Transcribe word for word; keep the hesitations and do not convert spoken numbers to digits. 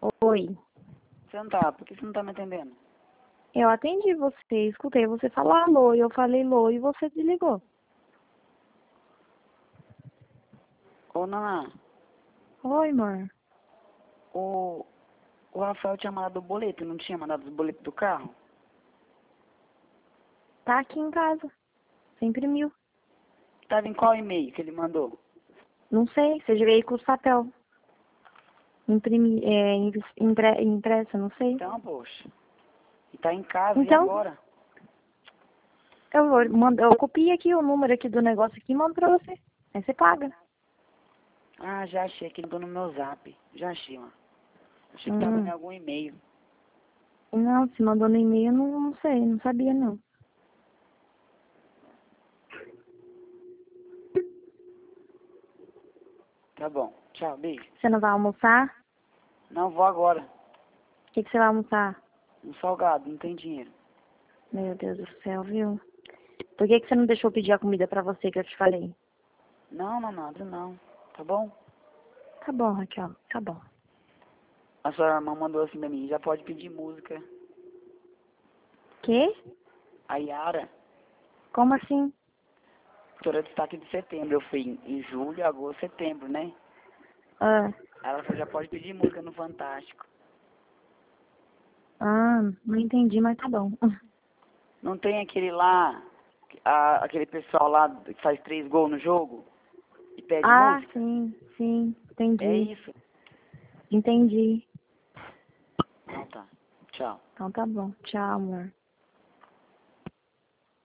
Oi. Você não tá, por que você não tá me atendendo? Eu atendi você, escutei você falar alô, e eu falei alô, e você desligou. Ô, Naná, Oi, amor. o, o Rafael tinha mandado o boleto, não tinha mandado o boleto do carro? Tá aqui em casa. Você imprimiu. Tava em qual e-mail que ele mandou? Não sei, você veio com os papel. Imprimi, é, inv- impre, impressa, não sei. Então, poxa. E tá em casa, e Então, agora? eu vou mandar, eu copiei aqui o número aqui do negócio aqui e mando pra você. Aí você paga. Ah, já achei que ele mandou no meu zap. Já achei, mano. Achei que tava em Hum. algum e-mail. Não, se mandou no e-mail, eu não, não sei, não sabia não. Tá bom. Tchau, beijo. Você não vai almoçar? Não, vou agora. O que, que você vai almoçar? Um salgado, não tem dinheiro. Meu Deus do céu, viu? Por que, que você não deixou eu pedir a comida pra você que eu te falei? Não, não, nada, não. Tá bom? Tá bom, Raquel, tá bom. A sua irmã mandou assim pra mim, já pode pedir música. Quê? A Yara, Como assim? doutora de destaque de setembro. Eu fui em, em julho, agosto, setembro, né? Ah, Ela falou, já pode pedir música no Fantástico. ah, não entendi, mas tá bom. Não tem aquele lá, a- aquele pessoal lá que faz três gols no jogo e pede Ah, música? sim, sim, É entendi. isso. Entendi. Então tá. Tchau. Então tá bom. Tchau, amor.